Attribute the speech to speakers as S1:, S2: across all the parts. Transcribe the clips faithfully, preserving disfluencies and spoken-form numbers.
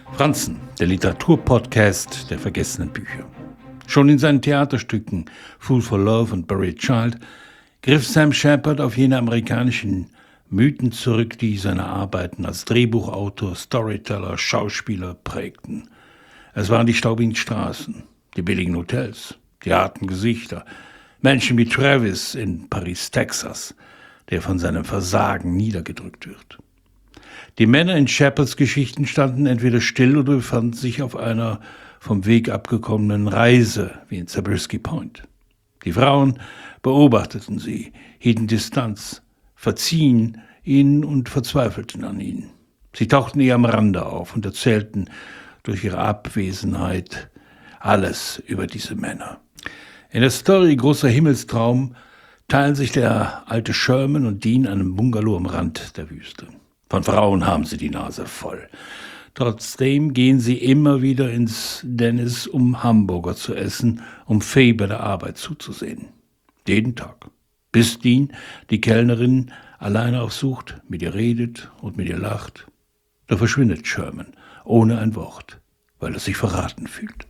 S1: Franzen, der Literaturpodcast der vergessenen Bücher. Schon in seinen Theaterstücken Fool for Love und Buried Child griff Sam Shepard auf jene amerikanischen Mythen zurück, die seine Arbeiten als Drehbuchautor, Storyteller, Schauspieler prägten. Es waren die staubigen Straßen, die billigen Hotels, die harten Gesichter, Menschen wie Travis in Paris, Texas, der von seinem Versagen niedergedrückt wird. Die Männer in Shepards Geschichten standen entweder still oder befanden sich auf einer vom Weg abgekommenen Reise, wie in Zabriskie Point. Die Frauen beobachteten sie, hielten Distanz, verziehen ihnen und verzweifelten an ihnen. Sie tauchten eher am Rande auf und erzählten durch ihre Abwesenheit alles über diese Männer. In der Story Großer Himmelstraum teilen sich der alte Sherman und Dean einen Bungalow am Rand der Wüste. Von Frauen haben sie die Nase voll. Trotzdem gehen sie immer wieder ins Dennis, um Hamburger zu essen, um Faye bei der Arbeit zuzusehen. Jeden Tag. Bis Dean die Kellnerin alleine aufsucht, mit ihr redet und mit ihr lacht. Da verschwindet Sherman, ohne ein Wort, weil er sich verraten fühlt.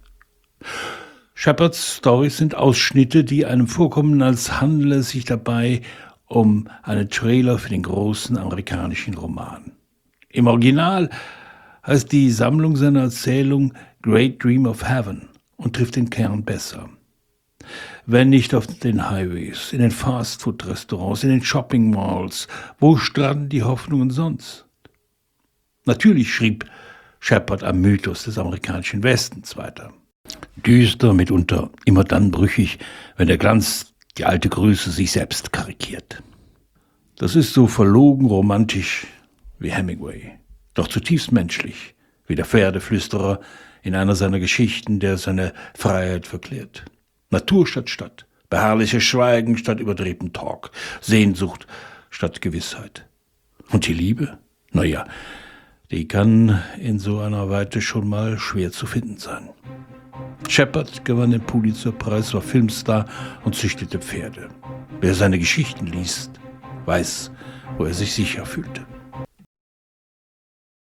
S1: Shepards Storys sind Ausschnitte, die einem vorkommen, als handele es sich dabei um einen Trailer für den großen amerikanischen Roman. Im Original heißt die Sammlung seiner Erzählung Great Dream of Heaven und trifft den Kern besser. Wenn nicht auf den Highways, in den Fastfood-Restaurants, in den Shopping-Malls, wo stranden die Hoffnungen sonst? Natürlich schrieb Shepard am Mythos des amerikanischen Westens weiter. Düster, mitunter immer dann brüchig, wenn der Glanz die alte Größe sich selbst karikiert. Das ist so verlogen romantisch wie Hemingway, doch zutiefst menschlich, wie der Pferdeflüsterer in einer seiner Geschichten, der seine Freiheit verklärt. Natur statt Stadt, beharrliches Schweigen statt überdrehtem Talk, Sehnsucht statt Gewissheit. Und die Liebe? Naja, die kann in so einer Weite schon mal schwer zu finden sein. Shepard gewann den Pulitzerpreis, war Filmstar und züchtete Pferde. Wer seine Geschichten liest, weiß, wo er sich sicher fühlte.